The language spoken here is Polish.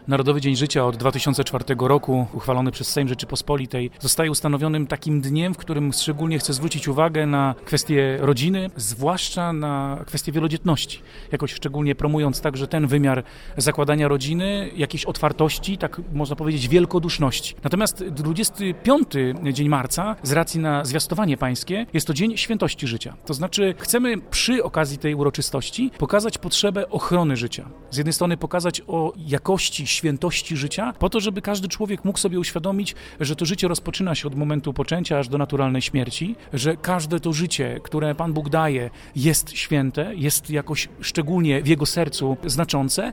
Narodowy Dzień Życia od 2004 roku, uchwalony przez Sejm Rzeczypospolitej, zostaje ustanowionym takim dniem, w którym szczególnie chcę zwrócić uwagę na kwestię rodziny, zwłaszcza na kwestię wielodzietności. Jakoś szczególnie promując także ten wymiar zakładania rodziny, jakiejś otwartości, tak można powiedzieć wielkoduszności. Natomiast 25 dzień marca, z racji na zwiastowanie pańskie, jest to Dzień Świętości Życia. To znaczy chcemy przy okazji tej uroczystości pokazać potrzebę ochrony życia. Z jednej strony pokazać o jakości, świętości życia, po to, żeby każdy człowiek mógł sobie uświadomić, że to życie rozpoczyna się od momentu poczęcia aż do naturalnej śmierci, że każde to życie, które Pan Bóg daje, jest święte, jest jakoś szczególnie w Jego sercu znaczące